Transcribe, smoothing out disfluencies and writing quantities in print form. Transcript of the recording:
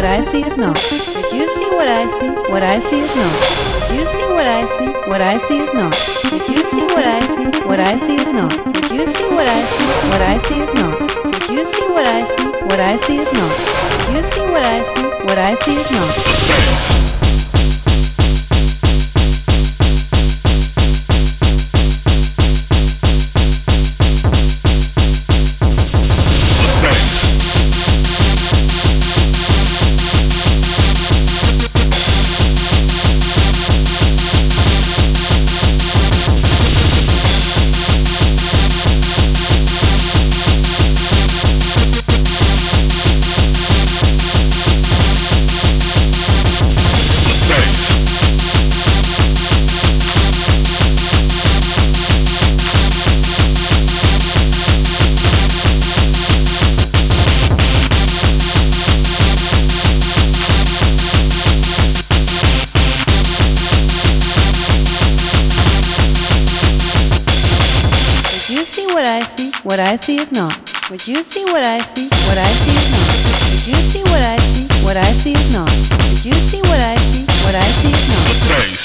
what I see is not. Did you see what I see? What I see is not. Did you see what I see? What I see is not. Did you see what I see? What I see is not. Did you see what I see? What I see is not. Did you see what I see? What I see is not. Did you see what I see? What I see is not. What I see is not. Would you see what I see? What I see is not. Did you see what I see? What I see is not. Did you see what I see? What I see is not.